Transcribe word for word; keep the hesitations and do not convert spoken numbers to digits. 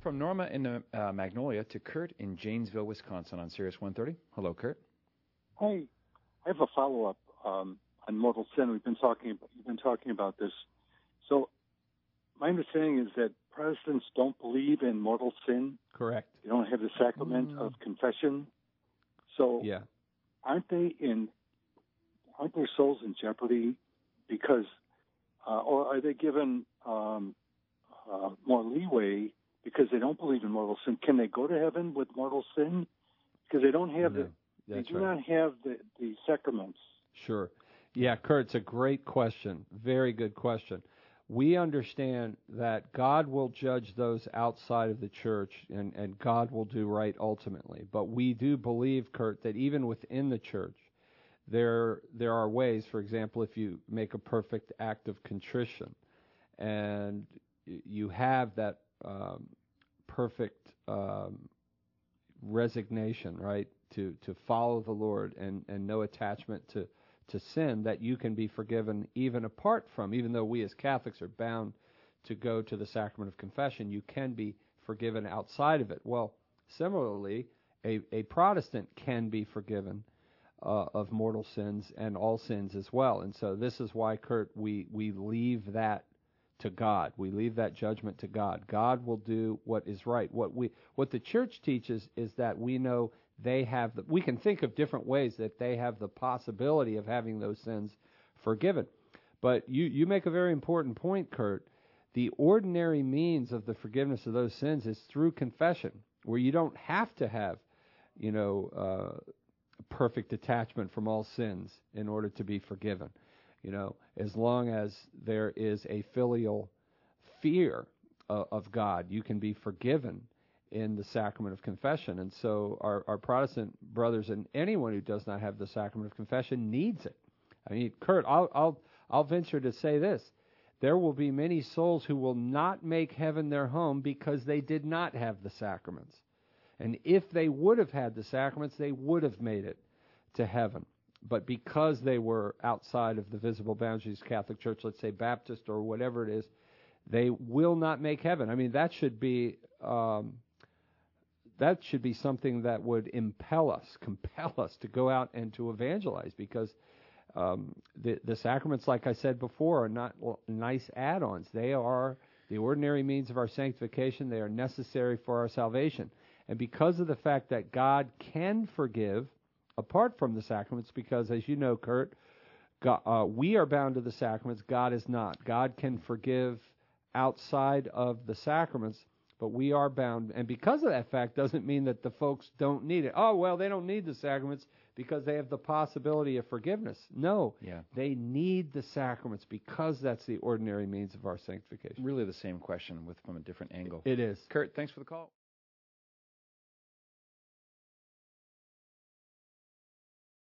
from Norma in uh, uh, Magnolia to Kurt in Janesville, Wisconsin on Sirius one thirty. Hello, Kurt. Hi. I have a follow-up um, on mortal sin. We've been talking about, you've been talking about this. So my understanding is that Protestants don't believe in mortal sin. Correct. They don't have the sacrament mm. of confession. So yeah. aren't they in, aren't their souls in jeopardy because, uh, or are they given um, uh, more leeway because they don't believe in mortal sin? Can they go to heaven with mortal sin? Because they don't have no, the, they do right. not have the, the sacraments. Sure. Yeah, Kurt, it's a great question. Very good question. We understand that God will judge those outside of the church, and, and God will do right ultimately. But we do believe, Kurt, that even within the church, there there are ways. For example, if you make a perfect act of contrition, and you have that um, perfect um, resignation, right, to to follow the Lord and, and no attachment to to sin, that you can be forgiven even apart from, even though we as Catholics are bound to go to the sacrament of confession, you can be forgiven outside of it. Well, similarly, a, a Protestant can be forgiven uh, of mortal sins and all sins as well. And so this is why, Kurt, we, we leave that to God. We leave that judgment to God. God will do what is right. What we what the church teaches is that we know they have the, we can think of different ways that they have the possibility of having those sins forgiven. But you, you make a very important point, Kurt. The ordinary means of the forgiveness of those sins is through confession, where you don't have to have, you know, uh, perfect detachment from all sins in order to be forgiven. You know, as long as there is a filial fear uh, of God, you can be forgiven in the sacrament of confession. And so our, our Protestant brothers and anyone who does not have the sacrament of confession needs it. I mean, Kurt, I'll, I'll, I'll venture to say this. There will be many souls who will not make heaven their home because they did not have the sacraments. And if they would have had the sacraments, they would have made it to heaven. But because they were outside of the visible boundaries of the Catholic Church, let's say Baptist or whatever it is, they will not make heaven. I mean, that should be um, that should be something that would impel us, compel us to go out and to evangelize, because um, the, the sacraments, like I said before, are not nice add-ons. They are the ordinary means of our sanctification. They are necessary for our salvation. And because of the fact that God can forgive apart from the sacraments, because as you know, Kurt, God, uh, we are bound to the sacraments, God is not. God can forgive outside of the sacraments, but we are bound. And because of that fact doesn't mean that the folks don't need it. Oh, well, they don't need the sacraments because they have the possibility of forgiveness. No, yeah. They need the sacraments because that's the ordinary means of our sanctification. Really the same question with from a different angle. It is. Kurt, thanks for the call.